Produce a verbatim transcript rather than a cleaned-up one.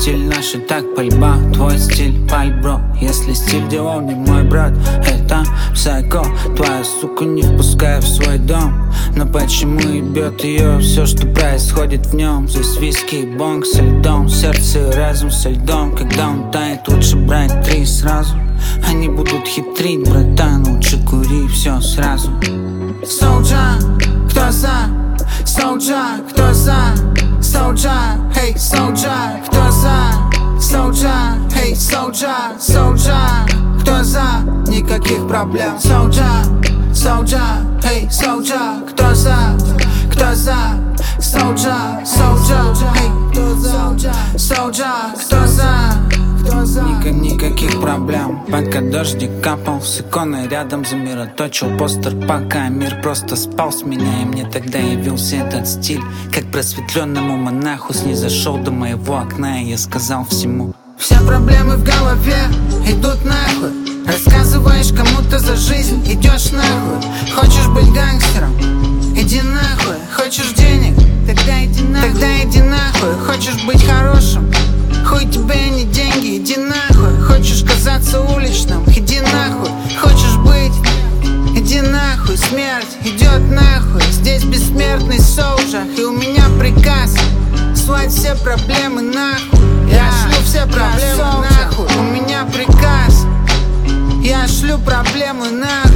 стиль наш и так пальба. Твой стиль паль, бро. Если стиль делал не мой брат, это псайко. Твоя сука не впускай в свой дом. Но почему ебет ее все, что происходит в нем? Здесь виски и бонг со льдом, сердце и разум со льдом. Когда он тает, лучше брать три сразу. Они будут хитрить, братан, лучше кури все сразу. Соулджа, кто за? Соулджа, кто за? Соулджа, хей, Соулджа, кто за? Соулджа, хей, Соулджа, Соулджа, кто за? Никаких проблем. Соулджа, Соулджа, хей, Соулджа, кто за? Кто за? Соулджа, Соулджа, хей, кто за? Соулджа, кто за? Никак, никаких проблем. Пока дождик капал, с иконой рядом замироточил постер, пока мир просто спал с меня. И мне тогда явился этот стиль, как просветленному монаху. Снизошел до моего окна, и я сказал всему: все проблемы в голове идут нахуй. Рассказываешь кому-то за жизнь, идешь нахуй. Хочешь быть гангстером? Иди нахуй. Хочешь денег? Тогда иди нахуй. Тогда иди нахуй. Хочешь быть хорошим? Хуй тебе не деньги, иди нахуй. Хочешь казаться уличным? Иди нахуй. Хочешь быть? Иди нахуй. Смерть идет нахуй. Здесь бессмертный Соулджа, и у меня приказ слать все проблемы нахуй. Я шлю все проблемы нахуй. У меня приказ. Я шлю проблемы нахуй.